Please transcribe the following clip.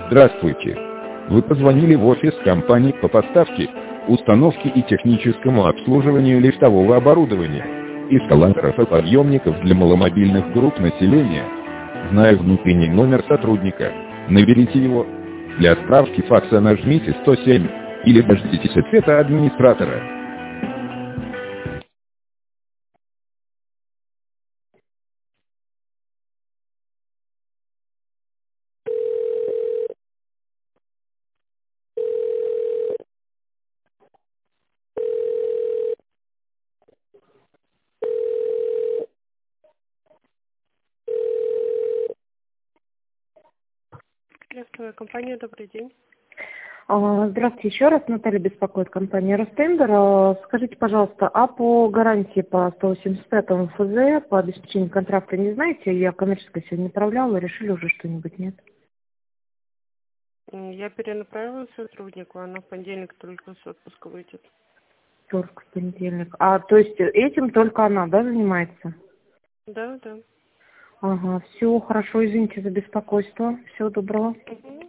Здравствуйте. Вы позвонили в офис компании по поставке, установке и техническому обслуживанию лифтового оборудования, эскалаторов и подъемников для маломобильных групп населения. Зная внутренний номер сотрудника, наберите его. Для справки факса нажмите 107 или дождитесь ответа администратора. Приветствую компанию, добрый день. Здравствуйте еще раз, Наталья беспокоит, компания Ростендер. Скажите, пожалуйста, а по гарантии по 185 ФЗ, по обеспечению контракта не знаете? Я коммерческое сегодня направляла, решили уже что-нибудь, нет? Я перенаправила сотруднику, она в понедельник только с отпуска выйдет. Только в понедельник. То есть этим только она, да, занимается? Да, да. Ага, все, хорошо, извините за беспокойство. Всего доброго.